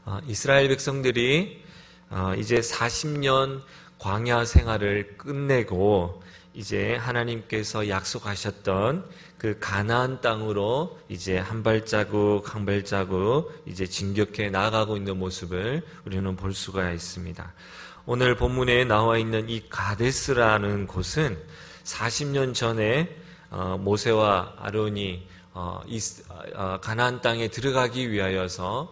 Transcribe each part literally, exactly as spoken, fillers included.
어, 이스라엘 백성들이 어, 이제 사십 년 광야 생활을 끝내고 이제 하나님께서 약속하셨던 그 가나안 땅으로 이제 한 발자국 한 발자국 이제 진격해 나아가고 있는 모습을 우리는 볼 수가 있습니다. 오늘 본문에 나와 있는 이 가데스라는 곳은 사십 년 전에 어, 모세와 아론이 어, 이, 어, 가나안 땅에 들어가기 위하여서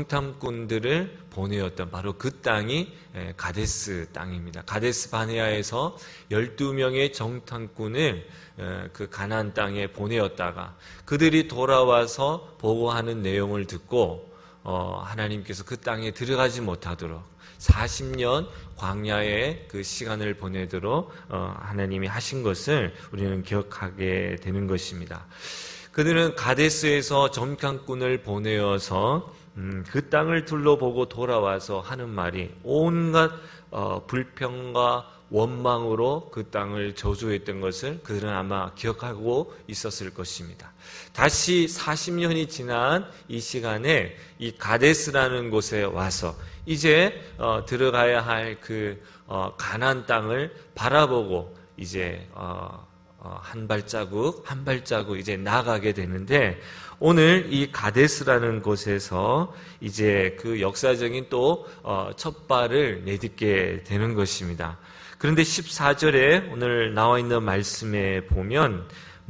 정탐꾼들을 보내었던 바로 그 땅이 에, 가데스 땅입니다. 가데스 바네아에서 열두 명의 정탐꾼을 에, 그 가나안 땅에 보내었다가 그들이 돌아와서 보고하는 내용을 듣고 어, 하나님께서 그 땅에 들어가지 못하도록 사십 년 광야의 그 시간을 보내도록 어, 하나님이 하신 것을 우리는 기억하게 되는 것입니다. 그들은 가데스에서 정탐꾼을 보내어서 음, 그 땅을 둘러보고 돌아와서 하는 말이 온갖 어, 불평과 원망으로 그 땅을 저주했던 것을 그들은 아마 기억하고 있었을 것입니다. 다시 사십 년이 지난 이 시간에 이 가데스라는 곳에 와서 이제 어, 들어가야 할 그 어, 가나안 땅을 바라보고 이제 어, 어, 한 발자국 한 발자국 이제 나가게 되는데 오늘 이 가데스라는 곳에서 이제 그 역사적인 또 어, 첫 발을 내딛게 되는 것입니다. 그런데 십사 절에 오늘 나와 있는 말씀에 보면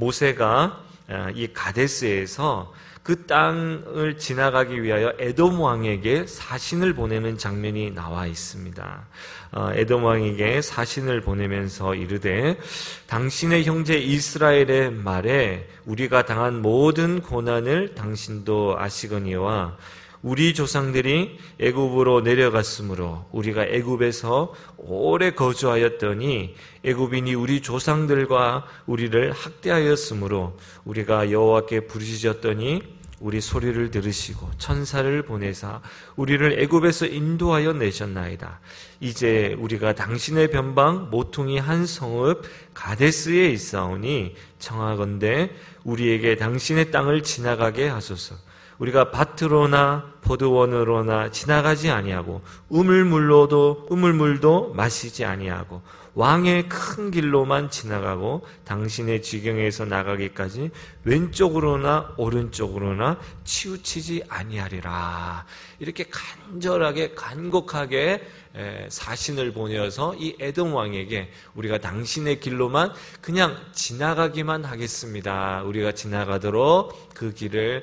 모세가 이 가데스에서 그 땅을 지나가기 위하여 에돔 왕에게 사신을 보내는 장면이 나와 있습니다. 에돔 왕에게 사신을 보내면서 이르되 당신의 형제 이스라엘의 말에 우리가 당한 모든 고난을 당신도 아시거니와 우리 조상들이 애굽으로 내려갔으므로 우리가 애굽에서 오래 거주하였더니 애굽인이 우리 조상들과 우리를 학대하였으므로 우리가 여호와께 부르짖었더니 우리 소리를 들으시고 천사를 보내사 우리를 애굽에서 인도하여 내셨나이다. 이제 우리가 당신의 변방 모퉁이 한 성읍 가데스에 있사오니 청하건대 우리에게 당신의 땅을 지나가게 하소서. 우리가 밭으로나 포도원으로나 지나가지 아니하고 우물물로도 우물물도 마시지 아니하고 왕의 큰 길로만 지나가고 당신의 지경에서 나가기까지 왼쪽으로나 오른쪽으로나 치우치지 아니하리라. 이렇게 간절하게 간곡하게 사신을 보내어서 이 에돔 왕에게 우리가 당신의 길로만 그냥 지나가기만 하겠습니다. 우리가 지나가도록 그 길을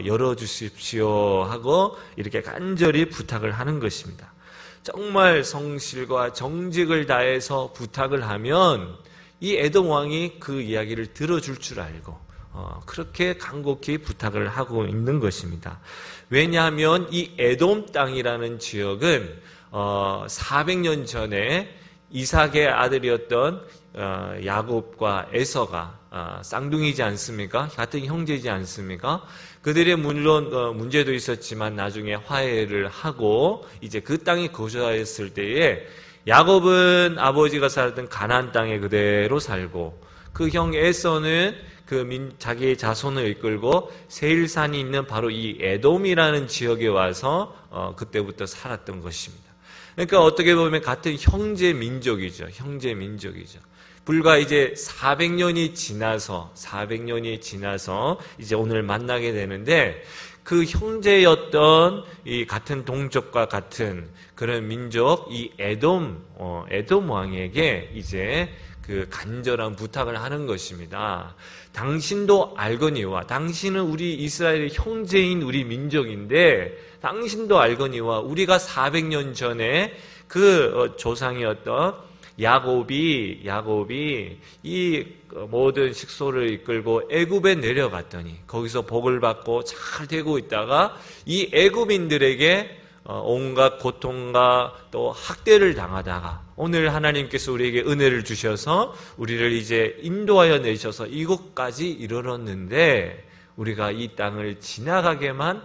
열어주십시오 하고 이렇게 간절히 부탁을 하는 것입니다. 정말 성실과 정직을 다해서 부탁을 하면 이 에돔 왕이 그 이야기를 들어줄 줄 알고 어, 그렇게 간곡히 부탁을 하고 있는 것입니다. 왜냐하면 이 에돔 땅이라는 지역은 어, 사백 년 전에 이삭의 아들이었던 어, 야곱과 에서가 어, 쌍둥이지 않습니까? 같은 형제이지 않습니까? 그들의 물론 어, 문제도 있었지만 나중에 화해를 하고 이제 그 땅에 거주하였을 때에 야곱은 아버지가 살던 가나안 땅에 그대로 살고 그 형 에서는 그 민, 자기의 자손을 이끌고 세일산이 있는 바로 이 에돔이라는 지역에 와서 어, 그때부터 살았던 것입니다. 그러니까 어떻게 보면 같은 형제 민족이죠. 형제 민족이죠. 불과 이제 사백 년이 지나서 사백 년이 지나서 이제 오늘 만나게 되는데 그 형제였던 이 같은 동족과 같은 그런 민족 이 에돔 어, 에돔 왕에게 이제 그 간절한 부탁을 하는 것입니다. 당신도 알거니와 당신은 우리 이스라엘의 형제인 우리 민족인데 당신도 알거니와 우리가 사백 년 전에 그 조상이었던 야곱이 야곱이 이 모든 식소를 이끌고 애굽에 내려갔더니 거기서 복을 받고 잘 되고 있다가 이 애굽인들에게 온갖 고통과 또 학대를 당하다가 오늘 하나님께서 우리에게 은혜를 주셔서 우리를 이제 인도하여 내셔서 이곳까지 이르렀는데 우리가 이 땅을 지나가게만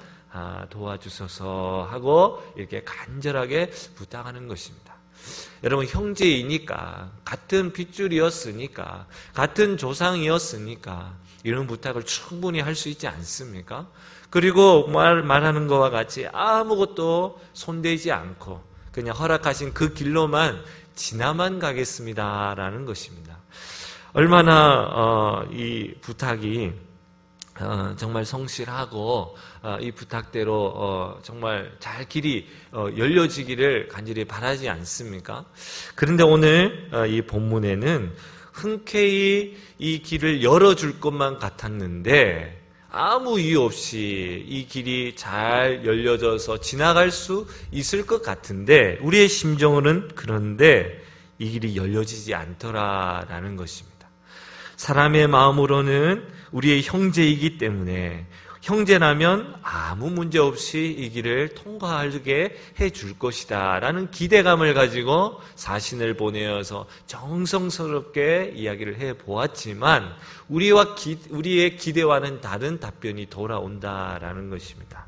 도와주소서 하고 이렇게 간절하게 부탁하는 것입니다. 여러분 형제이니까 같은 핏줄이었으니까 같은 조상이었으니까 이런 부탁을 충분히 할 수 있지 않습니까? 그리고 말, 말하는 것과 같이 아무것도 손대지 않고 그냥 허락하신 그 길로만 지나만 가겠습니다라는 것입니다. 얼마나 어, 이 부탁이 어, 정말 성실하고 어, 이 부탁대로 어, 정말 잘 길이 어, 열려지기를 간절히 바라지 않습니까? 그런데 오늘 어, 이 본문에는 흔쾌히 이 길을 열어줄 것만 같았는데 아무 이유 없이 이 길이 잘 열려져서 지나갈 수 있을 것 같은데 우리의 심정은 그런데 이 길이 열려지지 않더라라는 것입니다. 사람의 마음으로는 우리의 형제이기 때문에 형제라면 아무 문제 없이 이 길을 통과하게 해줄 것이다 라는 기대감을 가지고 사신을 보내어서 정성스럽게 이야기를 해보았지만 우리와 기, 우리의 기대와는 다른 답변이 돌아온다라는 것입니다.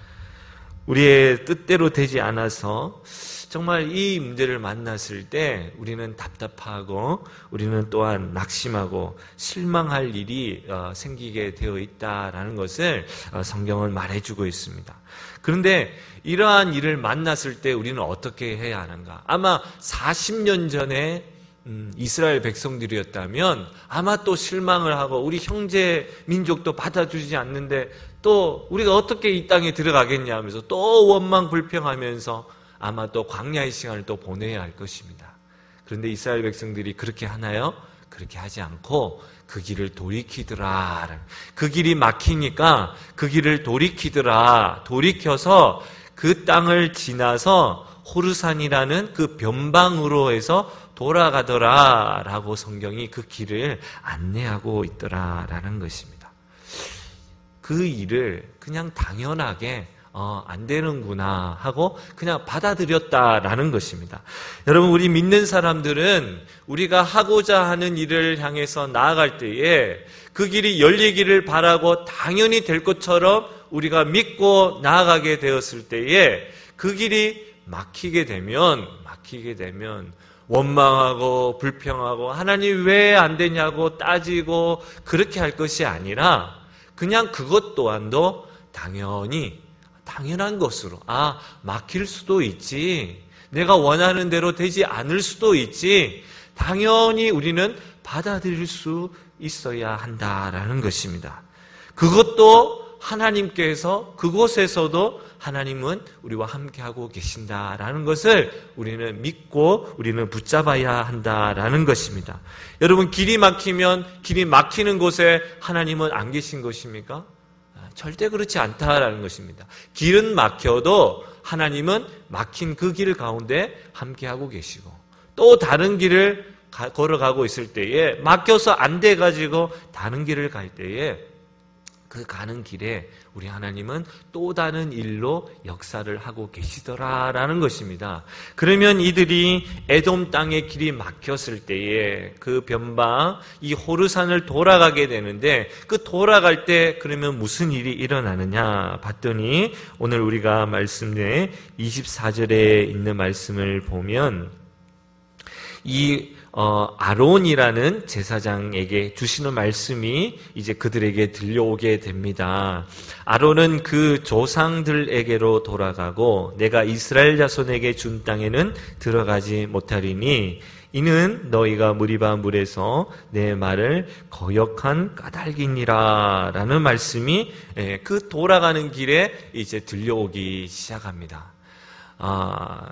우리의 뜻대로 되지 않아서 정말 이 문제를 만났을 때 우리는 답답하고 우리는 또한 낙심하고 실망할 일이 생기게 되어 있다라는 것을 성경은 말해주고 있습니다. 그런데 이러한 일을 만났을 때 우리는 어떻게 해야 하는가? 아마 사십 년 전에 이스라엘 백성들이었다면 아마 또 실망을 하고 우리 형제 민족도 받아주지 않는데 또 우리가 어떻게 이 땅에 들어가겠냐 하면서 또 원망 불평하면서 아마 또 광야의 시간을 또 보내야 할 것입니다. 그런데 이스라엘 백성들이 그렇게 하나요? 그렇게 하지 않고 그 길을 돌이키더라. 그 길이 막히니까 그 길을 돌이키더라. 돌이켜서 그 땅을 지나서 호르산이라는 그 변방으로 해서 돌아가더라 라고 성경이 그 길을 안내하고 있더라라는 것입니다. 그 일을 그냥 당연하게 어, 안 되는구나 하고 그냥 받아들였다라는 것입니다. 여러분, 우리 믿는 사람들은 우리가 하고자 하는 일을 향해서 나아갈 때에 그 길이 열리기를 바라고 당연히 될 것처럼 우리가 믿고 나아가게 되었을 때에 그 길이 막히게 되면 막히게 되면 원망하고 불평하고 하나님 왜 안 되냐고 따지고 그렇게 할 것이 아니라 그냥 그것 또한도 당연히 당연한 것으로 아 막힐 수도 있지 내가 원하는 대로 되지 않을 수도 있지 당연히 우리는 받아들일 수 있어야 한다라는 것입니다. 그것도 하나님께서 그곳에서도 하나님은 우리와 함께하고 계신다라는 것을 우리는 믿고 우리는 붙잡아야 한다라는 것입니다. 여러분, 길이 막히면 길이 막히는 곳에 하나님은 안 계신 것입니까? 절대 그렇지 않다라는 것입니다. 길은 막혀도 하나님은 막힌 그 길 가운데 함께하고 계시고 또 다른 길을 가, 걸어가고 있을 때에 막혀서 안 돼가지고 다른 길을 갈 때에 그 가는 길에 우리 하나님은 또 다른 일로 역사를 하고 계시더라라는 것입니다. 그러면 이들이 에돔 땅의 길이 막혔을 때에 그 변방 이 호르산을 돌아가게 되는데 그 돌아갈 때 그러면 무슨 일이 일어나느냐 봤더니 오늘 우리가 말씀에 이십사 절에 있는 말씀을 보면 이 어, 아론이라는 제사장에게 주시는 말씀이 이제 그들에게 들려오게 됩니다. 아론은 그 조상들에게로 돌아가고 내가 이스라엘 자손에게 준 땅에는 들어가지 못하리니 이는 너희가 무리바 물에서 내 말을 거역한 까닭이니라 라는 말씀이 그 돌아가는 길에 이제 들려오기 시작합니다. 아,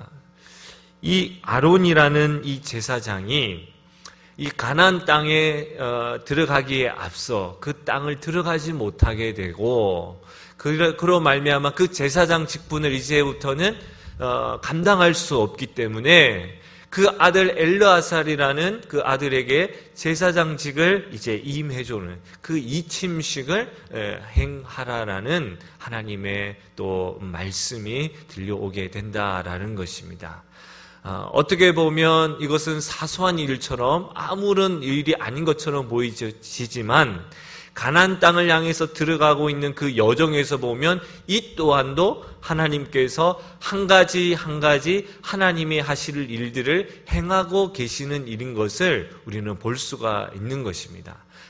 이 아론이라는 이 제사장이 이 가나안 땅에 어, 들어가기에 앞서 그 땅을 들어가지 못하게 되고 그로, 그로 말미암아 그 제사장 직분을 이제부터는 어, 감당할 수 없기 때문에 그 아들 엘르아살이라는 그 아들에게 제사장직을 이제 임해주는 그 이침식을 에, 행하라라는 하나님의 또 말씀이 들려오게 된다라는 것입니다. 어떻게 보면 이것은 사소한 일처럼 아무런 일이 아닌 것처럼 보이지만 가나안 땅을 향해서 들어가고 있는 그 여정에서 보면 이 또한도 하나님께서 한 가지 한 가지 하나님이 하실 일들을 행하고 계시는 일인 것을 우리는 볼 수가 있는 것입니다.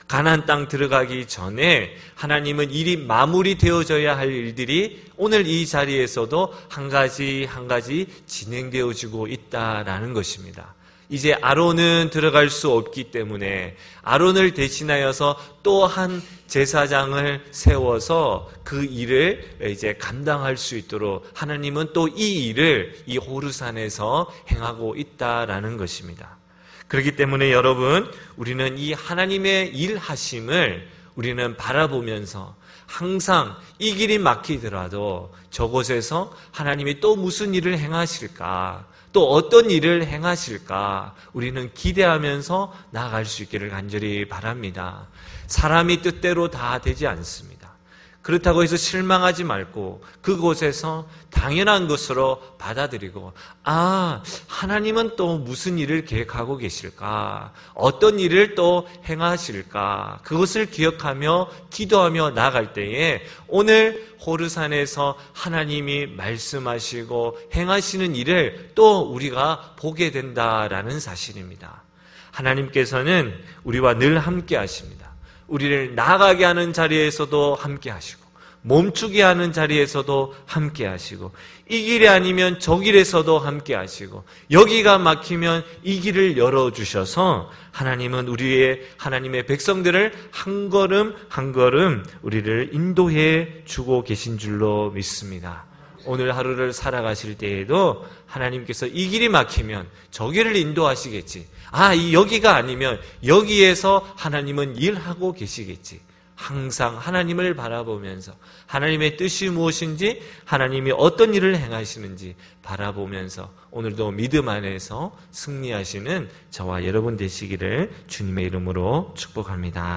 가나안 땅 들어가기 전에 하나님은 일이 마무리되어져야 할 일들이 오늘 이 자리에서도 한 가지 한 가지 진행되어지고 있다라는 것입니다. 이제 아론은 들어갈 수 없기 때문에 아론을 대신하여서 또 한 제사장을 세워서 그 일을 이제 감당할 수 있도록 하나님은 또 이 일을 이 호르산에서 행하고 있다라는 것입니다. 그렇기 때문에 여러분, 우리는 이 하나님의 일하심을 우리는 바라보면서 항상 이 길이 막히더라도 저곳에서 하나님이 또 무슨 일을 행하실까, 또 어떤 일을 행하실까 우리는 기대하면서 나아갈 수 있기를 간절히 바랍니다. 사람이 뜻대로 다 되지 않습니다. 그렇다고 해서 실망하지 말고 그곳에서 당연한 것으로 받아들이고, 아, 하나님은 또 무슨 일을 계획하고 계실까? 어떤 일을 또 행하실까? 그것을 기억하며 기도하며 나아갈 때에 오늘 호르산에서 하나님이 말씀하시고 행하시는 일을 또 우리가 보게 된다라는 사실입니다. 하나님께서는 우리와 늘 함께 하십니다. 우리를 나가게 하는 자리에서도 함께 하시고 멈추게 하는 자리에서도 함께 하시고 이 길이 아니면 저 길에서도 함께 하시고 여기가 막히면 이 길을 열어주셔서 하나님은 우리의 하나님의 백성들을 한 걸음 한 걸음 우리를 인도해 주고 계신 줄로 믿습니다. 오늘 하루를 살아가실 때에도 하나님께서 이 길이 막히면 저 길을 인도하시겠지. 아, 이 여기가 아니면 여기에서 하나님은 일하고 계시겠지. 항상 하나님을 바라보면서 하나님의 뜻이 무엇인지, 하나님이 어떤 일을 행하시는지 바라보면서 오늘도 믿음 안에서 승리하시는 저와 여러분 되시기를 주님의 이름으로 축복합니다.